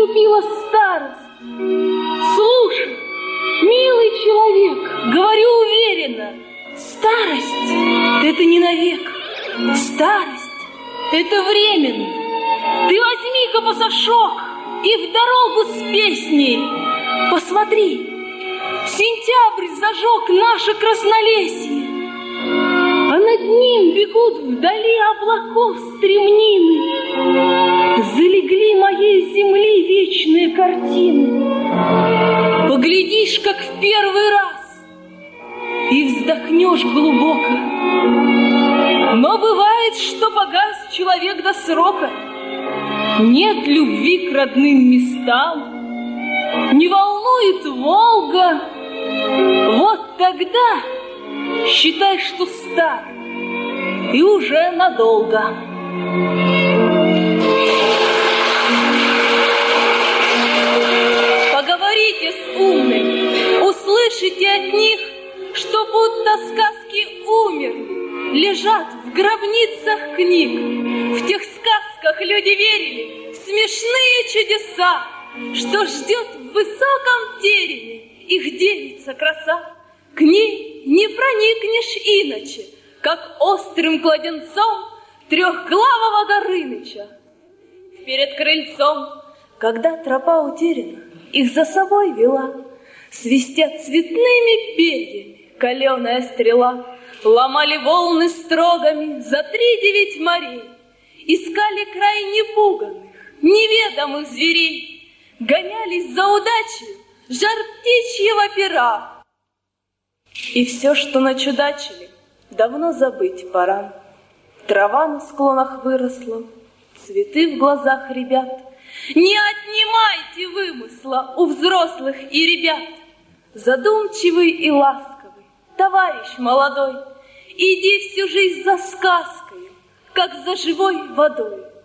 наступила старость. Слушай, милый человек, говорю уверенно, старость — это не навек. Старость — это временно. Ты возьми-ка пасашок и в дорогу с песней. Посмотри, сентябрь зажег наше краснолесье, а над ним бегут вдали облаков стремнины. Залегли моей земли вечные картины. Поглядишь, как в первый раз, и вздохнешь глубоко. Но бывает, что погас человек до срока. Нет любви к родным местам, не волнует Волга. Вот тогда считай, что стар, и уже надолго. Поговорите с умными, услышите от них, что будто сказки умерли, лежат в гробницах книг. В тех сказках люди верили в смешные чудеса, что ждет в высоком тереме их девица краса. К ней не проникнешь иначе, как острым кладенцом трехглавого Горыныча. Перед крыльцом, когда тропа утеряна, их за собой вела, свистя цветными перьями каленая стрела. Ломали волны строгами за 3-9 морей, искали край непуганных, неведомых зверей, гонялись за удачей жар птичьего пера. И все, что начудачили, давно забыть пора. Трава на склонах выросла, цветы в глазах ребят. Не отнимайте вымысла у взрослых и ребят. Задумчивый и ласковый товарищ молодой, иди всю жизнь за сказкой, как за живой водой.